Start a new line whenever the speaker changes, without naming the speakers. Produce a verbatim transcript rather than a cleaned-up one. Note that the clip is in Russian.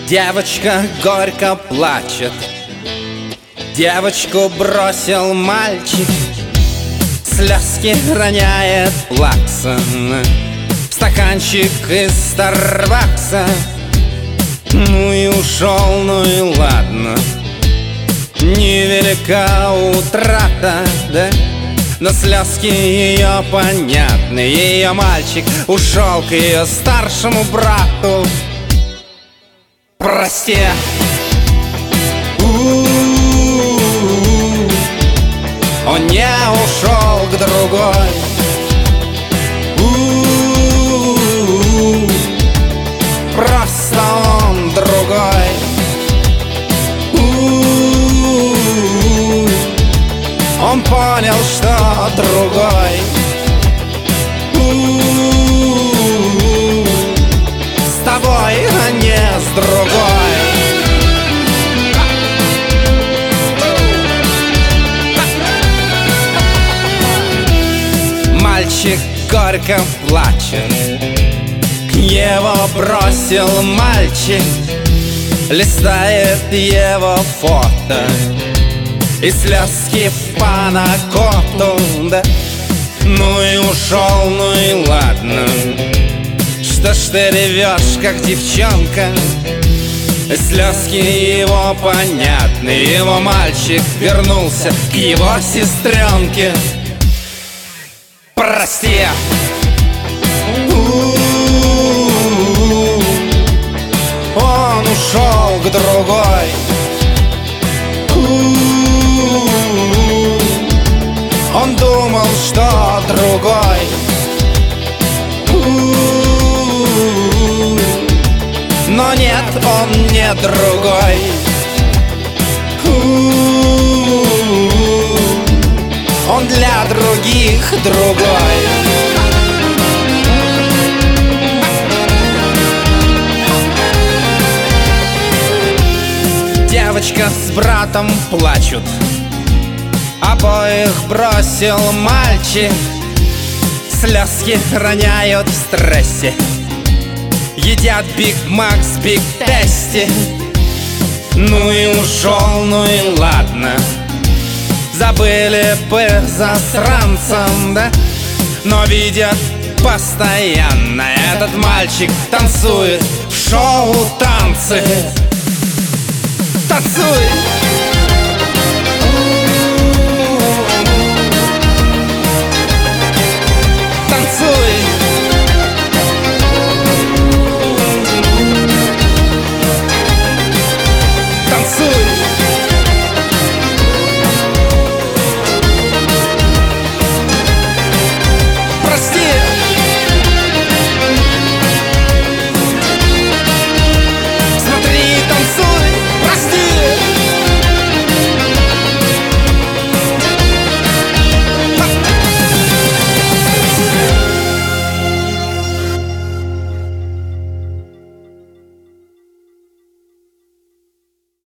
Девочка горько плачет, девочку бросил мальчик, слезки роняет плакса, стаканчик из Старбакса. Ну и ушел, ну и ладно, невелика утрата, да? Но слезки ее понятны, ее мальчик ушел к ее старшему брату. Прости. У-у-у-у. Он не ушел к другой. У-у-у-у. Просто он другой. У-у-у-у. Он понял, что другой. У-у-у-у. С тобой, а не с другой. Мальчик горько плачет, его бросил мальчик, листает его фото, и слезки в панакоту, да? Ну и ушел, ну и ладно. Что ж ты ревешь, как девчонка? Слезки его понятны. Его мальчик вернулся к его сестренке. Прости. У-у-у-у. Он ушел к другой. У-у-у-у. Он думал, что другой. У-у-у-у. Но нет, он не другой. У-у-у-у. Он для других другой. Девочка с братом плачут, обоих бросил мальчик, слезки роняют в стрессе, едят Биг Мак с Биг Тести. Ну и ушел, ну и ладно. Забыли бы засранцам, да? Но видят постоянно. Этот мальчик танцует в шоу танцы. Танцует.